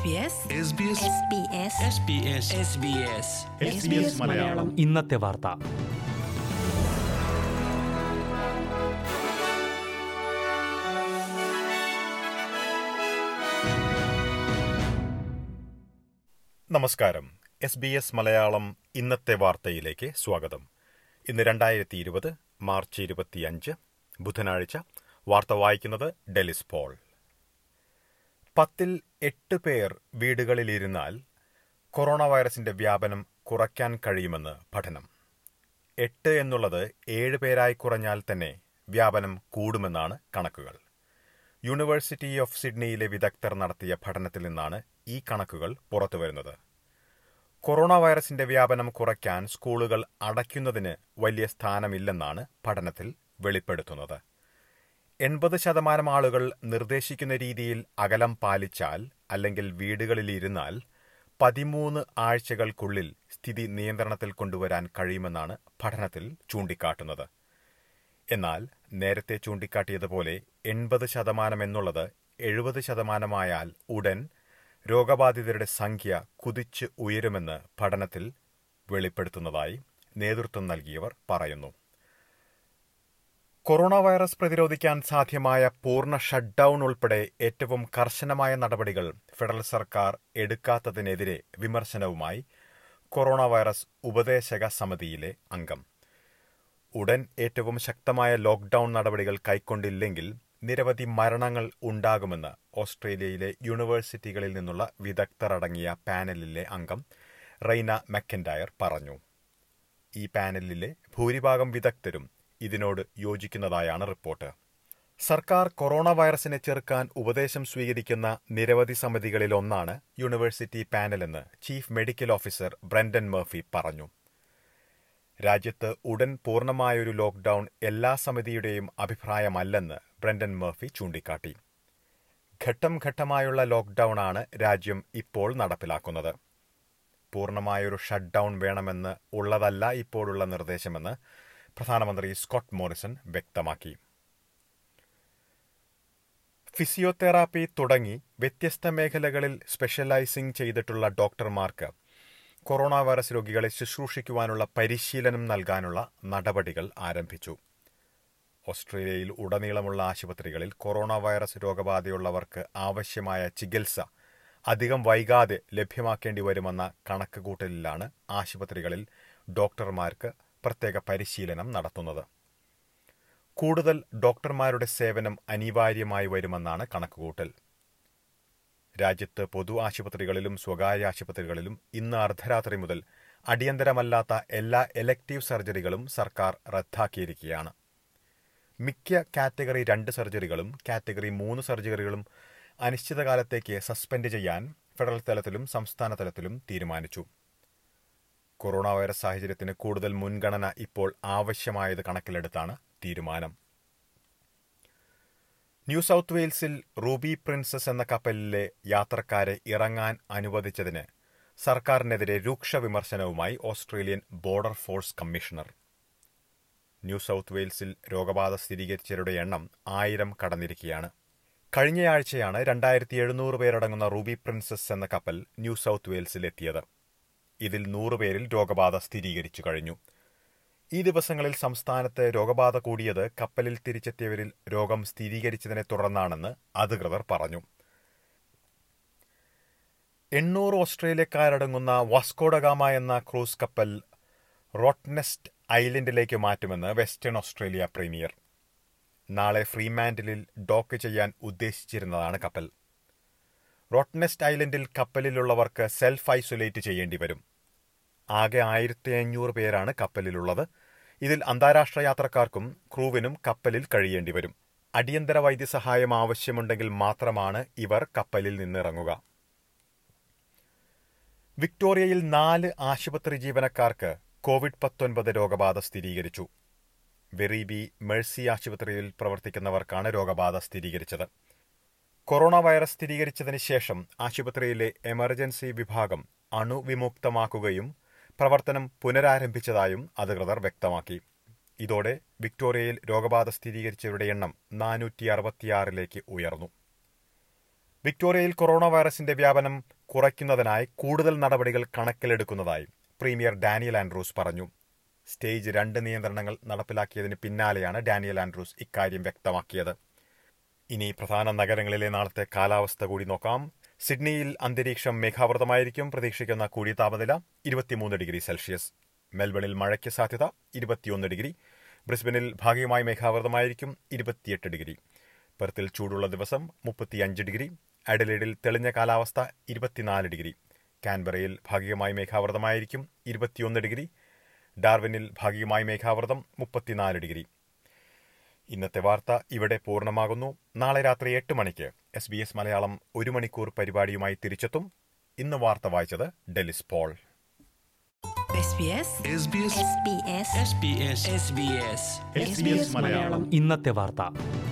മലയാളം ഇന്നത്തെ വാർത്ത. നമസ്കാരം. SBS മലയാളം ഇന്നത്തെ വാർത്തയിലേക്ക് സ്വാഗതം. ഇന്ന് 2020 മാർച്ച് 25 ബുധനാഴ്ച. വാർത്ത വായിക്കുന്നത് ഡെലിസ് പോൾ. 10ൽ 8 പേർ വീടുകളിലിരുന്നാൽ കൊറോണ വൈറസിന്റെ വ്യാപനം കുറയ്ക്കാൻ കഴിയുമെന്ന് പഠനം. 8 എന്നുള്ളത് 7 പേരായി കുറഞ്ഞാൽ തന്നെ വ്യാപനം കൂടുമെന്നാണ് കണക്കുകൾ. യൂണിവേഴ്സിറ്റി ഓഫ് സിഡ്നിയിലെ വിദഗ്ധർ നടത്തിയ പഠനത്തിൽ നിന്നാണ് ഈ കണക്കുകൾ പുറത്തുവരുന്നത്. കൊറോണ വൈറസിന്റെ വ്യാപനം കുറയ്ക്കാൻ സ്കൂളുകൾ അടയ്ക്കുന്നതിന് വലിയ സ്ഥാനമില്ലെന്നാണ് പഠനത്തിൽ വെളിപ്പെടുത്തുന്നത്. 80% ആളുകൾ നിർദ്ദേശിക്കുന്ന രീതിയിൽ അകലം പാലിച്ചാൽ അല്ലെങ്കിൽ വീടുകളിലിരുന്നാൽ 13 ആഴ്ചകൾക്കുള്ളിൽ സ്ഥിതി നിയന്ത്രണത്തിൽ കൊണ്ടുവരാൻ കഴിയുമെന്നാണ് പഠനത്തിൽ ചൂണ്ടിക്കാട്ടുന്നത്. എന്നാൽ നേരത്തെ ചൂണ്ടിക്കാട്ടിയതുപോലെ 80% എന്നുള്ളത് 70%ആയാൽ ഉടൻ രോഗബാധിതരുടെ സംഖ്യ കുതിച്ച് ഉയരുമെന്ന് പഠനത്തിൽ വെളിപ്പെടുത്തുന്നതായി നേതൃത്വം നൽകിയവർ പറയുന്നു. കൊറോണ വൈറസ് പ്രതിരോധിക്കാൻ സാധ്യമായ പൂർണ്ണ ഷട്ട്ഡൌൺ ഉൾപ്പെടെ ഏറ്റവും കർശനമായ നടപടികൾ ഫെഡറൽ സർക്കാർ എടുക്കാത്തതിനെതിരെ വിമർശനവുമായി കൊറോണ വൈറസ് ഉപദേശക സമിതിയിലെ അംഗം. ഉടൻ ഏറ്റവും ശക്തമായ ലോക്ക്ഡൌൺ നടപടികൾ കൈക്കൊണ്ടില്ലെങ്കിൽ നിരവധി മരണങ്ങൾ ഉണ്ടാകുമെന്ന് ഓസ്ട്രേലിയയിലെ യൂണിവേഴ്സിറ്റികളിൽ നിന്നുള്ള വിദഗ്ധരടങ്ങിയ പാനലിലെ അംഗം റെയ്ന മക്കൻഡയർ പറഞ്ഞു. ഈ പാനലിലെ ഭൂരിഭാഗം വിദഗ്ധരും ഇതിനോട് യോജിക്കുന്നതായാണ് റിപ്പോർട്ട്. സർക്കാർ കൊറോണ വൈറസിനെ ചെറുക്കാൻ ഉപദേശം സ്വീകരിക്കുന്ന നിരവധി സമിതികളിലൊന്നാണ് യൂണിവേഴ്സിറ്റി പാനലെന്ന് chief medical officer Brendan Murphy പറഞ്ഞു. രാജ്യത്ത് ഉടൻ പൂർണ്ണമായൊരു ലോക്ക്ഡൌൺ എല്ലാ സമിതിയുടെയും അഭിപ്രായമല്ലെന്ന് ബ്രണ്ടൻ മർഫി ചൂണ്ടിക്കാട്ടി. ഘട്ടം ഘട്ടമായുള്ള ലോക്ക്ഡൌണാണ് രാജ്യം ഇപ്പോൾ നടപ്പിലാക്കുന്നത്. പൂർണ്ണമായൊരു ഷട്ട്ഡൌൺ വേണമെന്ന് ഉള്ളതല്ല ഇപ്പോഴുള്ള നിർദ്ദേശമെന്ന് പ്രധാനമന്ത്രി സ്കോട്ട് മോറിസൺ വ്യക്തമാക്കി. ഫിസിയോതെറാപ്പി തുടങ്ങി വ്യത്യസ്ത മേഖലകളിൽ സ്പെഷ്യലൈസിംഗ് ചെയ്തിട്ടുള്ള ഡോക്ടർമാർക്ക് കൊറോണ വൈറസ് രോഗികളെ ശുശ്രൂഷിക്കുവാനുള്ള പരിശീലനം നൽകാനുള്ള നടപടികൾ ആരംഭിച്ചു. ഓസ്ട്രേലിയയിൽ ഉടനീളമുള്ള ആശുപത്രികളിൽ കൊറോണ വൈറസ് രോഗബാധയുള്ളവർക്ക് ആവശ്യമായ ചികിത്സ അധികം വൈകാതെ ലഭ്യമാക്കേണ്ടി വരുമെന്ന കണക്കുകൂട്ടലിലാണ് ആശുപത്രികളിൽ ഡോക്ടർമാർക്ക് പ്രത്യേക പരിശീലനം നടത്തുന്നത്. കൂടുതൽ ഡോക്ടർമാരുടെ സേവനം അനിവാര്യമായി വരുമെന്നാണ് കണക്കുകൂട്ടൽ. രാജ്യത്ത് പൊതു ആശുപത്രികളിലും സ്വകാര്യ ആശുപത്രികളിലും ഇന്ന് അർദ്ധരാത്രി മുതൽ അടിയന്തരമല്ലാത്ത എല്ലാ എലക്ടീവ് സർജറികളും സർക്കാർ റദ്ദാക്കിയിരിക്കുകയാണ്. മിക്ക കാറ്റഗറി 2 സർജറികളും കാറ്റഗറി 3 സർജറികളും അനിശ്ചിതകാലത്തേക്ക് സസ്പെൻഡ് ചെയ്യാൻ ഫെഡറൽ തലത്തിലും സംസ്ഥാന തലത്തിലും തീരുമാനിച്ചു. കൊറോണ വൈറസ് സാഹചര്യത്തിന് കൂടുതൽ മുൻഗണന ഇപ്പോൾ ആവശ്യമായത് കണക്കിലെടുത്താണ് തീരുമാനം. ന്യൂ സൗത്ത് വെയിൽസിൽ റൂബി പ്രിൻസസ് എന്ന കപ്പലിലെ യാത്രക്കാരെ ഇറങ്ങാൻ അനുവദിച്ചതിന് സർക്കാരിനെതിരെ രൂക്ഷ വിമർശനവുമായി Australian border force commissioner. New South വെയിൽസിൽ രോഗബാധ സ്ഥിരീകരിച്ചവരുടെ എണ്ണം 1000 കടന്നിരിക്കുകയാണ്. കഴിഞ്ഞയാഴ്ചയാണ് 2700 പേരടങ്ങുന്ന റൂബി പ്രിൻസസ് എന്ന കപ്പൽ ന്യൂ സൗത്ത് വെയിൽസിൽ എത്തിയത്. ഇതിൽ 100 പേരിൽ രോഗബാധ സ്ഥിരീകരിച്ചു കഴിഞ്ഞു. ഈ ദിവസങ്ങളിൽ സംസ്ഥാനത്ത് രോഗബാധ കൂടിയത് കപ്പലിൽ തിരിച്ചെത്തിയവരിൽ രോഗം സ്ഥിരീകരിച്ചതിനെ തുടർന്നാണെന്ന് അധികൃതർ പറഞ്ഞു. 800 ഓസ്ട്രേലിയക്കാരടങ്ങുന്ന വാസ്കോഡഗാമ എന്ന ക്രൂസ് കപ്പൽ റോട്ട്നെസ്റ്റ് ഐലൻഡിലേക്ക് മാറ്റുമെന്ന് വെസ്റ്റേൺ ഓസ്ട്രേലിയ പ്രീമിയർ. നാളെ ഫ്രീമാൻഡിലിൽ ഡോക്ക് ചെയ്യാൻ ഉദ്ദേശിച്ചിരുന്നതാണ് കപ്പൽ. റോട്ട്നെസ്റ്റ് ഐലൻഡിൽ കപ്പലിലുള്ളവർക്ക് സെൽഫ് ഐസൊലേറ്റ് ചെയ്യേണ്ടി വരും. ആകെ 1500 പേരാണ് കപ്പലിലുള്ളത്. ഇതിൽ അന്താരാഷ്ട്ര യാത്രക്കാർക്കും ക്രൂവിനും കപ്പലിൽ കഴിയേണ്ടി വരും. അടിയന്തര വൈദ്യസഹായം ആവശ്യമുണ്ടെങ്കിൽ മാത്രമാണ് ഇവർ കപ്പലിൽ നിന്നിറങ്ങുക. വിക്ടോറിയയിൽ 4 ആശുപത്രി ജീവനക്കാർക്ക് കോവിഡ്-19 രോഗബാധ സ്ഥിരീകരിച്ചു. വെറീബി മെഴ്സി ആശുപത്രിയിൽ പ്രവർത്തിക്കുന്നവർക്കാണ് രോഗബാധ സ്ഥിരീകരിച്ചത്. കൊറോണ വൈറസ് സ്ഥിരീകരിച്ചതിന് ശേഷം ആശുപത്രിയിലെ എമർജൻസി വിഭാഗം അണുവിമുക്തമാക്കുകയും പ്രവർത്തനം പുനരാരംഭിച്ചതായും അധികൃതർ വ്യക്തമാക്കി. ഇതോടെ വിക്ടോറിയയിൽ രോഗബാധ സ്ഥിരീകരിച്ചവരുടെ എണ്ണം 466 ഉയർന്നു. വിക്ടോറിയയിൽ കൊറോണ വൈറസിന്റെ വ്യാപനം കുറയ്ക്കുന്നതിനായി കൂടുതൽ നടപടികൾ കണക്കിലെടുക്കുന്നതായി പ്രീമിയർ ഡാനിയൽ ആൻഡ്രൂസ് പറഞ്ഞു. സ്റ്റേജ് 2 നിയന്ത്രണങ്ങൾ നടപ്പിലാക്കിയതിന് പിന്നാലെയാണ് ഡാനിയൽ ആൻഡ്രൂസ് ഇക്കാര്യം വ്യക്തമാക്കിയത്. ഇനി പ്രധാന നഗരങ്ങളിലെ നാളത്തെ കാലാവസ്ഥ കൂടി നോക്കാം. സിഡ്നിയിൽ അന്തരീക്ഷം മേഘാവൃതമായിരിക്കും. പ്രതീക്ഷിക്കുന്ന കൂടിയ താപനില 23 ഡിഗ്രി സെൽഷ്യസ്. മെൽബണിൽ മഴയ്ക്ക് സാധ്യത 21 ഡിഗ്രി. ബ്രിസ്ബനിൽ ഭാഗികമായി മേഘാവൃതമായിരിക്കും 28 ഡിഗ്രി. പെർത്തിൽ ചൂടുള്ള ദിവസം 35 ഡിഗ്രി. അഡലേഡിൽ തെളിഞ്ഞ കാലാവസ്ഥ 24 ഡിഗ്രി. കാൻബറയിൽ ഭാഗികമായി മേഘാവൃതമായിരിക്കും 21 ഡിഗ്രി. ഡാർവിനിൽ ഭാഗികമായി മേഘാവൃതം 34 ഡിഗ്രി. ഇന്നത്തെ വാർത്ത ഇവിടെ പൂർണ്ണമാകുന്നു. നാളെ രാത്രി 8 മണിക്ക് SBS മലയാളം 1 മണിക്കൂർ പരിപാടിയുമായി തിരിച്ചെത്തും. ഇന്ന് വാർത്ത വായിച്ചത് ഡെലിസ് പോൾ. SBS മലയാളം ഇന്നത്തെ വാർത്ത.